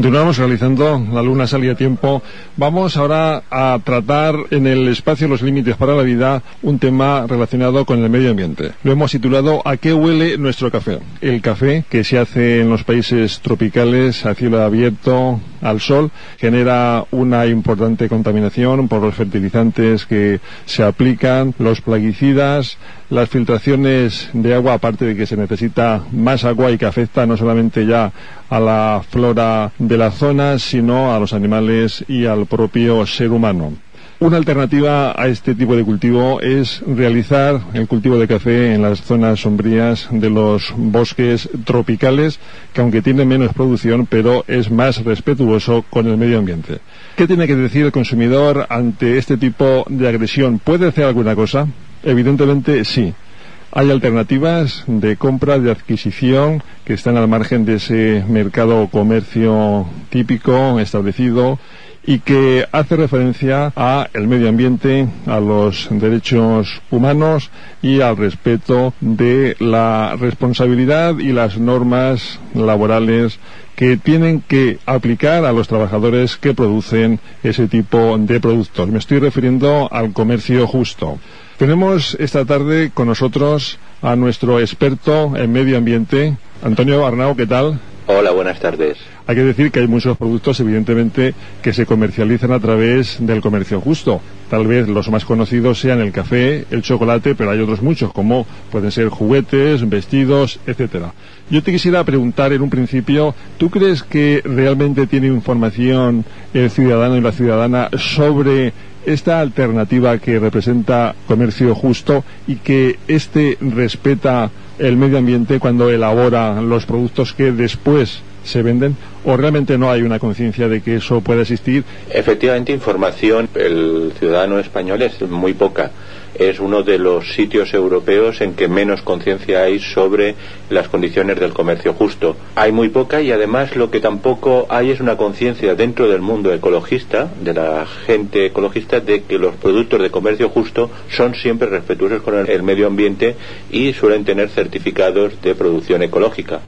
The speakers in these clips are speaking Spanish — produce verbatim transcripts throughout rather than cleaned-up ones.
Continuamos realizando La Luna Salía a Tiempo. Vamos ahora a tratar en el espacio Los Límites para la Vida un tema relacionado con el medio ambiente. Lo hemos titulado ¿A qué huele nuestro café? El café, que se hace en los países tropicales a cielo abierto, al sol, genera una importante contaminación por los fertilizantes que se aplican, los plaguicidas, las filtraciones de agua, aparte de que se necesita más agua y que afecta no solamente ya a la flora de la zona, sino a los animales y al propio ser humano. Una alternativa a este tipo de cultivo es realizar el cultivo de café en las zonas sombrías de los bosques tropicales, que aunque tiene menos producción, pero es más respetuoso con el medio ambiente. ¿Qué tiene que decir el consumidor ante este tipo de agresión? ¿Puede hacer alguna cosa? Evidentemente sí. Hay alternativas de compra, de adquisición, que están al margen de ese mercado o comercio típico establecido y que hace referencia a el medio ambiente, a los derechos humanos y al respeto de la responsabilidad y las normas laborales que tienen que aplicar a los trabajadores que producen ese tipo de productos. Me estoy refiriendo al comercio justo. Tenemos esta tarde con nosotros a nuestro experto en medio ambiente, Antonio Arnau, ¿qué tal? Hola, buenas tardes. Hay que decir que hay muchos productos, evidentemente, que se comercializan a través del comercio justo. Tal vez los más conocidos sean el café, el chocolate, pero hay otros muchos, como pueden ser juguetes, vestidos, etcétera. Yo te quisiera preguntar en un principio, ¿tú crees que realmente tiene información el ciudadano y la ciudadana sobre esta alternativa que representa comercio justo y que éste respeta el medio ambiente cuando elabora los productos que después se venden, o realmente no hay una conciencia de que eso pueda existir? Efectivamente, información, el ciudadano español es muy poca. Es uno de los sitios europeos en que menos conciencia hay sobre las condiciones del comercio justo. Hay muy poca y además lo que tampoco hay es una conciencia dentro del mundo ecologista, de la gente ecologista, de que los productos de comercio justo son siempre respetuosos con el medio ambiente y suelen tener certificados de producción ecológica.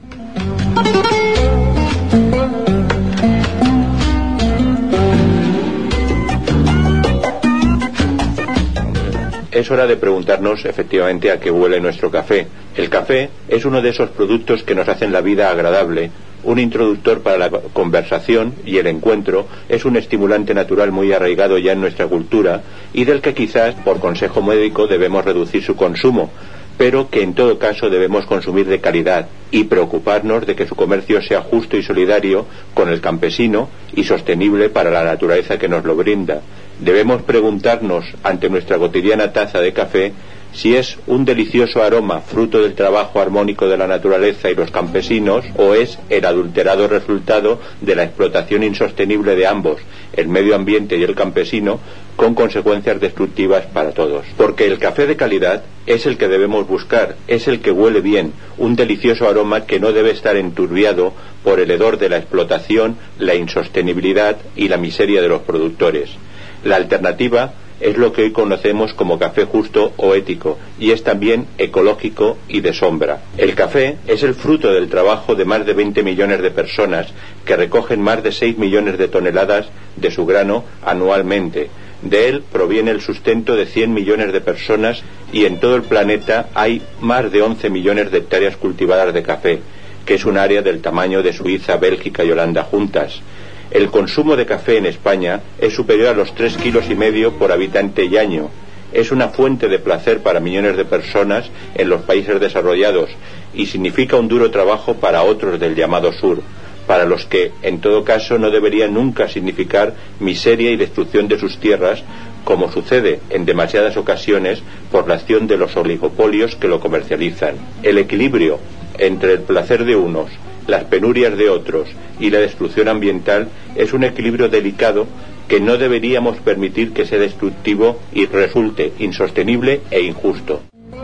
Es hora de preguntarnos efectivamente a qué huele nuestro café. El café es uno de esos productos que nos hacen la vida agradable, un introductor para la conversación y el encuentro, es un estimulante natural muy arraigado ya en nuestra cultura y del que quizás por consejo médico debemos reducir su consumo, pero que en todo caso debemos consumir de calidad y preocuparnos de que su comercio sea justo y solidario con el campesino y sostenible para la naturaleza que nos lo brinda. Debemos preguntarnos ante nuestra cotidiana taza de café si es un delicioso aroma fruto del trabajo armónico de la naturaleza y los campesinos o es el adulterado resultado de la explotación insostenible de ambos, el medio ambiente y el campesino, con consecuencias destructivas para todos. Porque el café de calidad es el que debemos buscar, es el que huele bien, un delicioso aroma que no debe estar enturbiado por el hedor de la explotación, la insostenibilidad y la miseria de los productores. La alternativa es lo que hoy conocemos como café justo o ético, y es también ecológico y de sombra. El café es el fruto del trabajo de más de veinte millones de personas que recogen más de seis millones de toneladas de su grano anualmente. De él proviene el sustento de cien millones de personas y en todo el planeta hay más de once millones de hectáreas cultivadas de café, que es un área del tamaño de Suiza, Bélgica y Holanda juntas. El consumo de café en España es superior a los tres kilos y medio por habitante y año. Es una fuente de placer para millones de personas en los países desarrollados y significa un duro trabajo para otros del llamado sur, para los que, en todo caso, no debería nunca significar miseria y destrucción de sus tierras, como sucede en demasiadas ocasiones por la acción de los oligopolios que lo comercializan. El equilibrio entre el placer de unos, las penurias de otros y la destrucción ambiental es un equilibrio delicado que no deberíamos permitir que sea destructivo y resulte insostenible e injusto.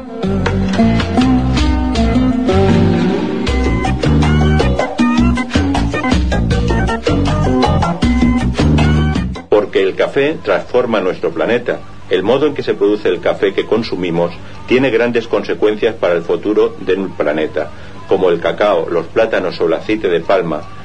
Porque el café transforma nuestro planeta. El modo en que se produce el café que consumimos tiene grandes consecuencias para el futuro del planeta, como el cacao, los plátanos o el aceite de palma,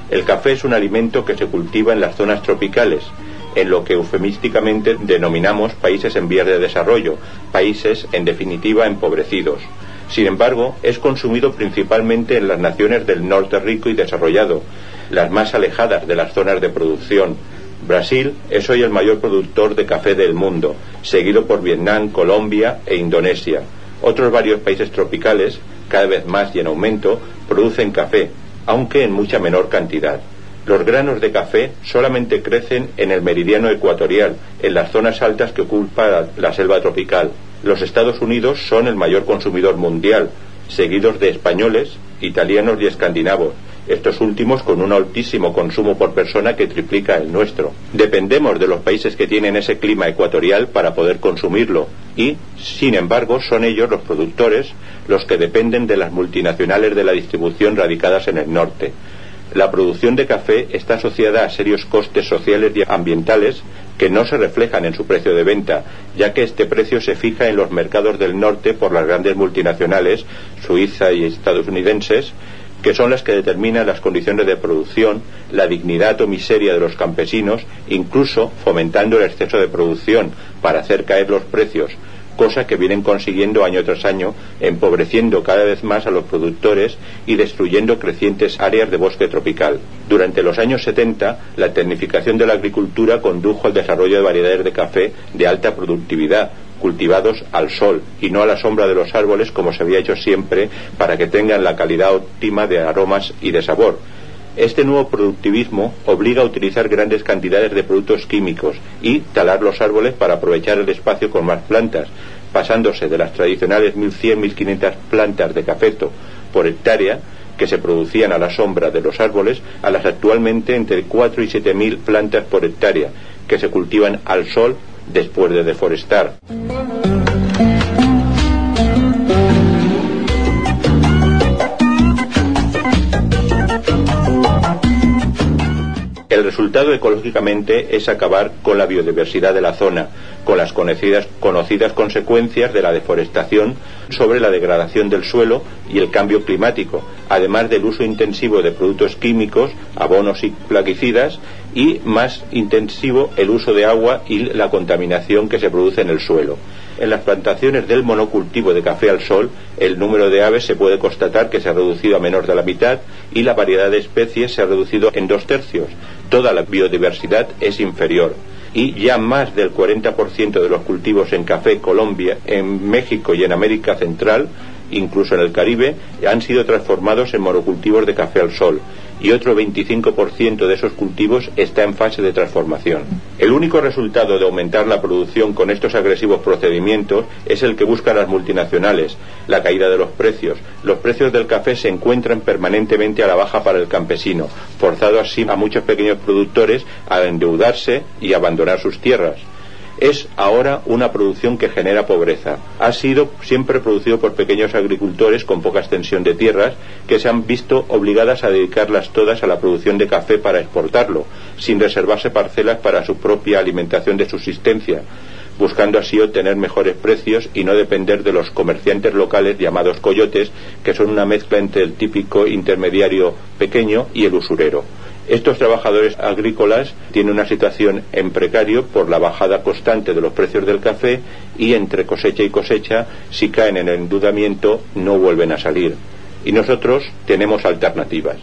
El café es un alimento que se cultiva en las zonas tropicales, en lo que eufemísticamente denominamos países en vías de desarrollo, países, en definitiva, empobrecidos. Sin embargo, es consumido principalmente en las naciones del norte rico y desarrollado, las más alejadas de las zonas de producción. Brasil es hoy el mayor productor de café del mundo, seguido por Vietnam, Colombia e Indonesia. Otros varios países tropicales, cada vez más y en aumento, producen café, aunque en mucha menor cantidad. Los granos de café solamente crecen en el meridiano ecuatorial, en las zonas altas que ocupa la selva tropical. Los Estados Unidos son el mayor consumidor mundial, seguidos de españoles, italianos y escandinavos, estos últimos con un altísimo consumo por persona que triplica el nuestro. Dependemos de los países que tienen ese clima ecuatorial para poder consumirlo y, sin embargo, son ellos los productores los que dependen de las multinacionales de la distribución radicadas en el norte. La producción de café está asociada a serios costes sociales y ambientales que no se reflejan en su precio de venta, ya que este precio se fija en los mercados del norte por las grandes multinacionales, suiza y estadounidenses, que son las que determinan las condiciones de producción, la dignidad o miseria de los campesinos, incluso fomentando el exceso de producción para hacer caer los precios, cosa que vienen consiguiendo año tras año, empobreciendo cada vez más a los productores y destruyendo crecientes áreas de bosque tropical. Durante los años setenta, la tecnificación de la agricultura condujo al desarrollo de variedades de café de alta productividad, cultivados al sol y no a la sombra de los árboles como se había hecho siempre para que tengan la calidad óptima de aromas y de sabor. Este nuevo productivismo obliga a utilizar grandes cantidades de productos químicos y talar los árboles para aprovechar el espacio con más plantas, pasándose de las tradicionales mil cien a mil quinientas plantas de cafeto por hectárea que se producían a la sombra de los árboles a las actualmente entre cuatro y siete mil plantas por hectárea que se cultivan al sol después de deforestar. El resultado ecológicamente es acabar con la biodiversidad de la zona, con las conocidas, conocidas consecuencias de la deforestación sobre la degradación del suelo y el cambio climático, además del uso intensivo de productos químicos, abonos y plaguicidas, y más intensivo el uso de agua y la contaminación que se produce en el suelo. En las plantaciones del monocultivo de café al sol, el número de aves se puede constatar que se ha reducido a menos de la mitad y la variedad de especies se ha reducido en dos tercios. Toda la biodiversidad es inferior. Y ya más del cuarenta por ciento de los cultivos en café Colombia, en México y en América Central, incluso en el Caribe, han sido transformados en monocultivos de café al sol, y otro veinticinco por ciento de esos cultivos está en fase de transformación. El único resultado de aumentar la producción con estos agresivos procedimientos es el que buscan las multinacionales, la caída de los precios. Los precios del café se encuentran permanentemente a la baja para el campesino, forzado así a muchos pequeños productores a endeudarse y abandonar sus tierras. Es ahora una producción que genera pobreza. Ha sido siempre producido por pequeños agricultores con poca extensión de tierras que se han visto obligadas a dedicarlas todas a la producción de café para exportarlo, sin reservarse parcelas para su propia alimentación de subsistencia, buscando así obtener mejores precios y no depender de los comerciantes locales llamados coyotes, que son una mezcla entre el típico intermediario pequeño y el usurero. Estos trabajadores agrícolas tienen una situación en precario por la bajada constante de los precios del café y entre cosecha y cosecha, si caen en el endeudamiento, no vuelven a salir. Y nosotros tenemos alternativas.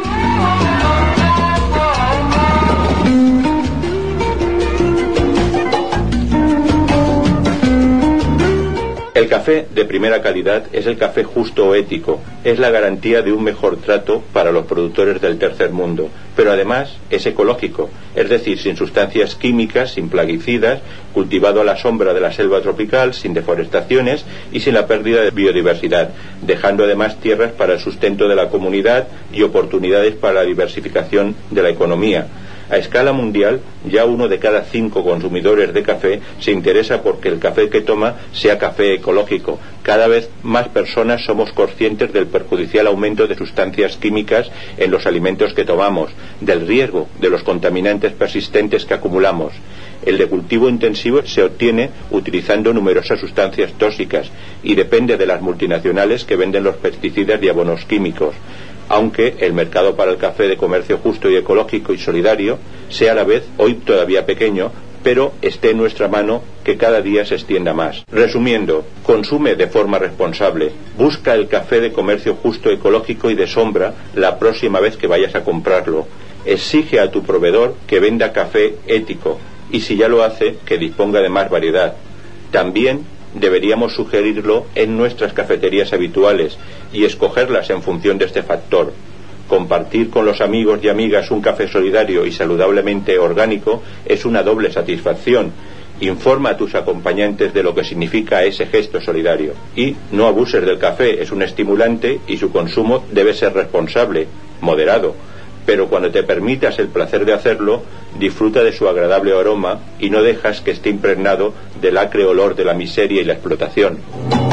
El café de primera calidad es el café justo o ético, es la garantía de un mejor trato para los productores del tercer mundo, pero además es ecológico, es decir, sin sustancias químicas, sin plaguicidas, cultivado a la sombra de la selva tropical, sin deforestaciones y sin la pérdida de biodiversidad, dejando además tierras para el sustento de la comunidad y oportunidades para la diversificación de la economía. A escala mundial, ya uno de cada cinco consumidores de café se interesa porque el café que toma sea café ecológico. Cada vez más personas somos conscientes del perjudicial aumento de sustancias químicas en los alimentos que tomamos, del riesgo de los contaminantes persistentes que acumulamos. El de cultivo intensivo se obtiene utilizando numerosas sustancias tóxicas y depende de las multinacionales que venden los pesticidas y abonos químicos. aunque el mercado para el café de comercio justo y ecológico y solidario sea a la vez hoy todavía pequeño, pero esté en nuestra mano que cada día se extienda más. Resumiendo, consume de forma responsable, busca el café de comercio justo, ecológico y de sombra la próxima vez que vayas a comprarlo. Exige a tu proveedor que venda café ético y si ya lo hace, que disponga de más variedad. También deberíamos sugerirlo en nuestras cafeterías habituales y escogerlas en función de este factor. Compartir con los amigos y amigas un café solidario y saludablemente orgánico es una doble satisfacción. Informa a tus acompañantes de lo que significa ese gesto solidario. Y no abuses del café, es un estimulante y su consumo debe ser responsable, moderado. Pero cuando te permitas el placer de hacerlo, disfruta de su agradable aroma y no dejas que esté impregnado del acre olor de la miseria y la explotación.